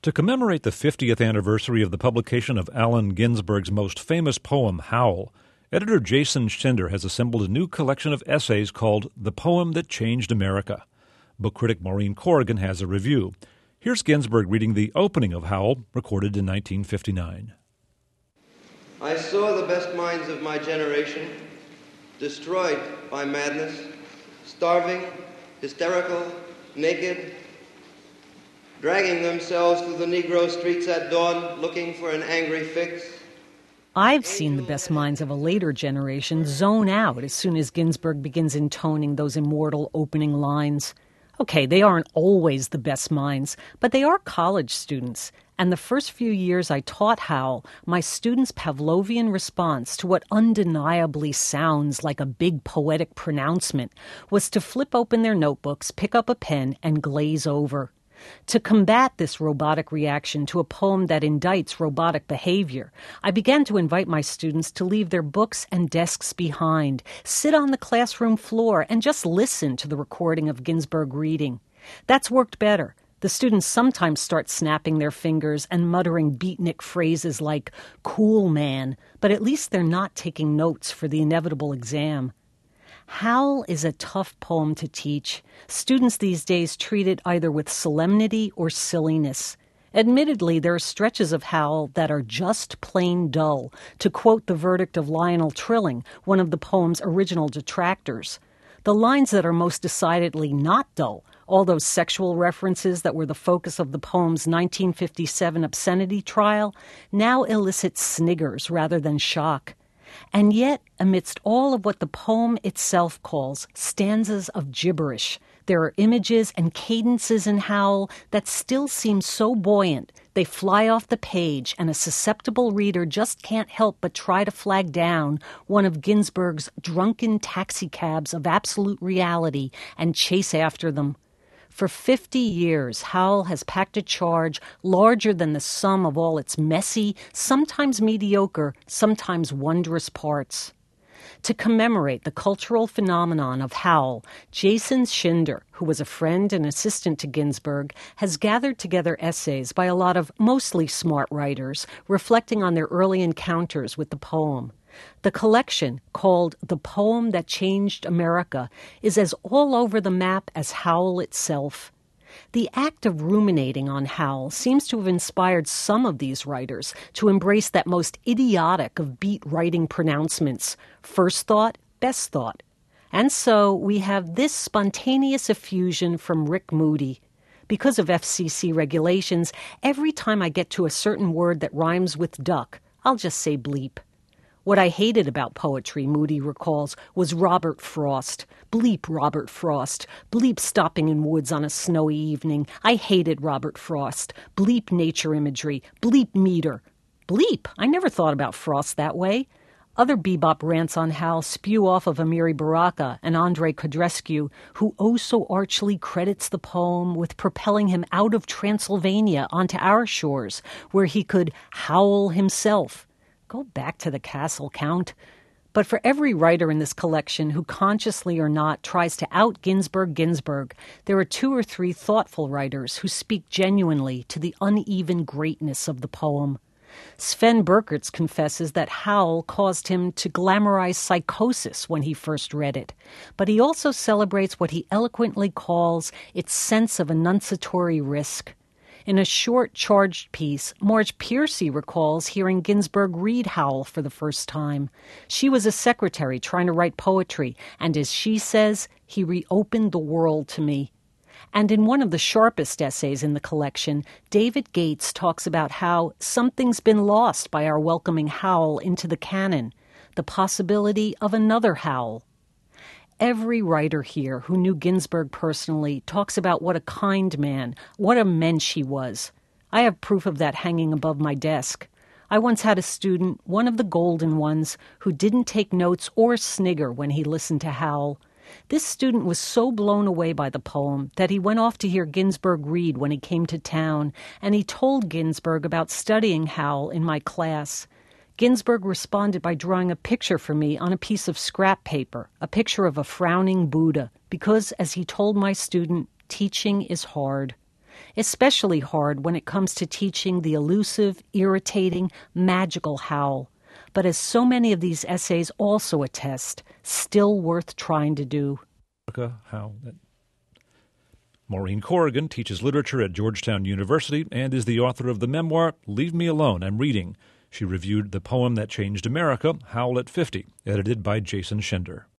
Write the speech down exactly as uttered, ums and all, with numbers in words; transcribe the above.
To commemorate the fiftieth anniversary of the publication of Allen Ginsberg's most famous poem, Howl, editor Jason Schinder has assembled a new collection of essays called The Poem That Changed America. Book critic Maureen Corrigan has a review. Here's Ginsberg reading the opening of Howl, recorded in nineteen fifty-nine. I saw the best minds of my generation destroyed by madness, starving, hysterical, naked, dragging themselves through the Negro streets at dawn, looking for an angry fix. I've seen the best minds of a later generation zone out as soon as Ginsberg begins intoning those immortal opening lines. Okay, they aren't always the best minds, but they are college students. And the first few years I taught Howl, my students' Pavlovian response to what undeniably sounds like a big poetic pronouncement was to flip open their notebooks, pick up a pen, and glaze over. To combat this robotic reaction to a poem that indicts robotic behavior, I began to invite my students to leave their books and desks behind, sit on the classroom floor, and just listen to the recording of Ginsberg reading. That's worked better. The students sometimes start snapping their fingers and muttering beatnik phrases like, "cool man," but at least they're not taking notes for the inevitable exam. Howl is a tough poem to teach. Students these days treat it either with solemnity or silliness. Admittedly, there are stretches of Howl that are just plain dull, to quote the verdict of Lionel Trilling, one of the poem's original detractors. The lines that are most decidedly not dull, all those sexual references that were the focus of the poem's nineteen fifty-seven obscenity trial, now elicit sniggers rather than shock. And yet, amidst all of what the poem itself calls stanzas of gibberish, there are images and cadences in Howl that still seem so buoyant, they fly off the page, and a susceptible reader just can't help but try to flag down one of Ginsberg's drunken taxicabs of absolute reality and chase after them. For fifty years, Howl has packed a charge larger than the sum of all its messy, sometimes mediocre, sometimes wondrous parts. To commemorate the cultural phenomenon of Howl, Jason Schinder, who was a friend and assistant to Ginsberg, has gathered together essays by a lot of mostly smart writers reflecting on their early encounters with the poem. The collection, called The Poem That Changed America, is as all over the map as Howl itself. The act of ruminating on Howl seems to have inspired some of these writers to embrace that most idiotic of beat-writing pronouncements, first thought, best thought. And so we have this spontaneous effusion from Rick Moody. Because of F C C regulations, every time I get to a certain word that rhymes with duck, I'll just say bleep. What I hated about poetry, Moody recalls, was Robert Frost. Bleep Robert Frost. Bleep stopping in woods on a snowy evening. I hated Robert Frost. Bleep nature imagery. Bleep meter. Bleep? I never thought about Frost that way. Other bebop rants on Howl spew off of Amiri Baraka and Andrei Codrescu, who oh so archly credits the poem with propelling him out of Transylvania onto our shores, where he could howl himself. Go back to the castle, Count. But for every writer in this collection who consciously or not tries to out Ginsberg Ginsberg, there are two or three thoughtful writers who speak genuinely to the uneven greatness of the poem. Sven Berkertz confesses that Howl caused him to glamorize psychosis when he first read it, but he also celebrates what he eloquently calls its sense of enunciatory risk. In a short, charged piece, Marge Piercy recalls hearing Ginsberg read Howl for the first time. She was a secretary trying to write poetry, and as she says, he reopened the world to me. And in one of the sharpest essays in the collection, David Gates talks about how something's been lost by our welcoming Howl into the canon, the possibility of another Howl. Every writer here who knew Ginsberg personally talks about what a kind man, what a mensch he was. I have proof of that hanging above my desk. I once had a student, one of the golden ones, who didn't take notes or snigger when he listened to Howl. This student was so blown away by the poem that he went off to hear Ginsberg read when he came to town, and he told Ginsberg about studying Howl in my class. Ginsberg responded by drawing a picture for me on a piece of scrap paper, a picture of a frowning Buddha, because, as he told my student, teaching is hard. especially hard when it comes to teaching the elusive, irritating, magical Howl. But as so many of these essays also attest, still worth trying to do. How that Maureen Corrigan teaches literature at Georgetown University and is the author of the memoir, Leave Me Alone, I'm Reading. She reviewed the poem that changed America, Howl at fifty, edited by Jason Schinder.